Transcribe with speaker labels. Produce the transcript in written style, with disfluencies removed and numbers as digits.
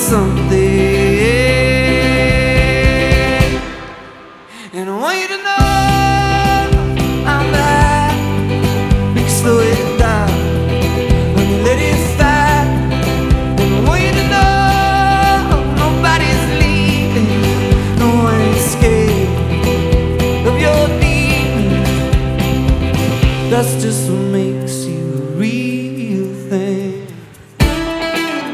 Speaker 1: something. And I want you to know I'm back. We can slow it down when you let it fire. And I want you to know nobody's leaving. No one is scared of your demons. That's just what makes